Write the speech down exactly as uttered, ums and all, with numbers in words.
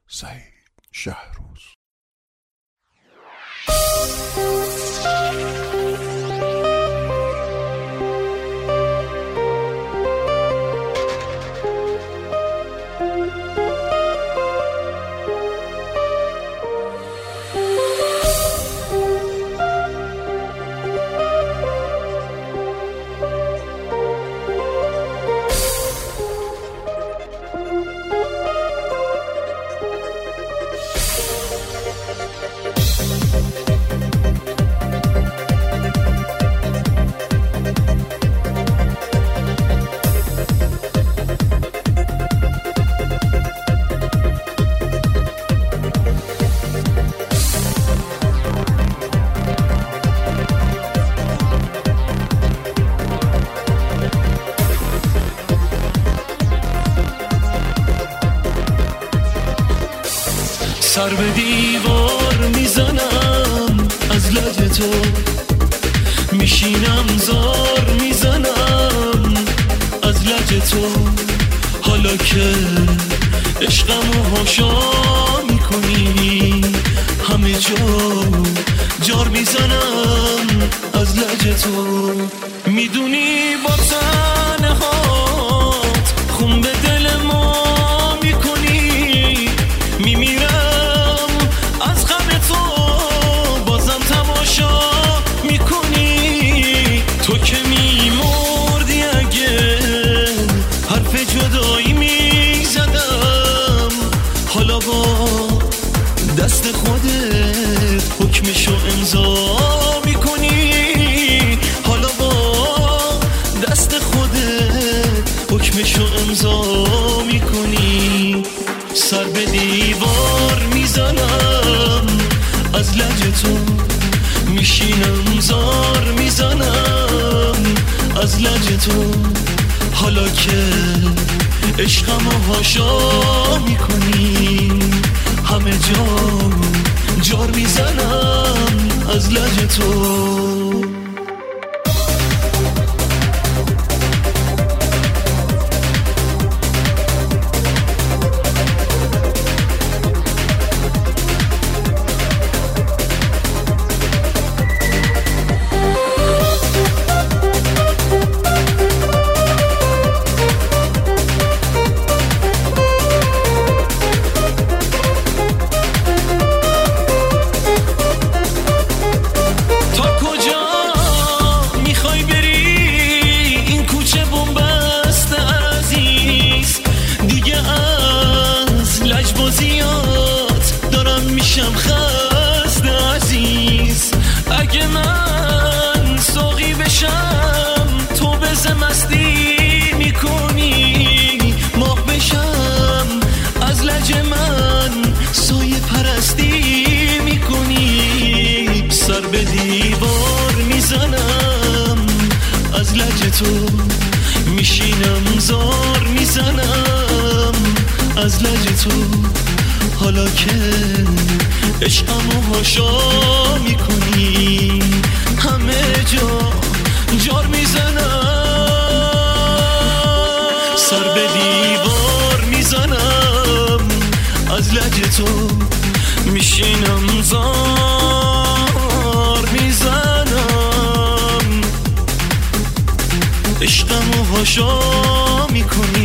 سعید شهروز. سر به دیوار میزنم از لج تو، میشینم زار میزنم از لج تو. حالا که عشقمو هاشا میکنی همه جا جار میزنم از لج تو. میدونی با تنهات خون به دل ما میکنی، میمیرم تو که میمردی اگه حرف جدایی میزدم. حالا با دست خودت حکمشو امضا میکنی، حالا با دست خودت حکمشو امضا میکنی. سر به دیوار میزنم از لج تو، میشینم زار میزنم از لج تو. حالا که عشقمو هاشا میکنی همه جا جار میزنم از لج تو. اگه من ساقی بشم تو بزه مستی میکنی، ماه بشم از لج من سایه پرستی میکنی. سر به دیوار میزنم از لج تو، میشینم زار میزنم از لج تو. حالا که عشقمو هاشا میکنی همه جا جار میزنم. سر به دیوار میزنم از لج تو، میشینم زار میزنم عشقمو هاشا میکنی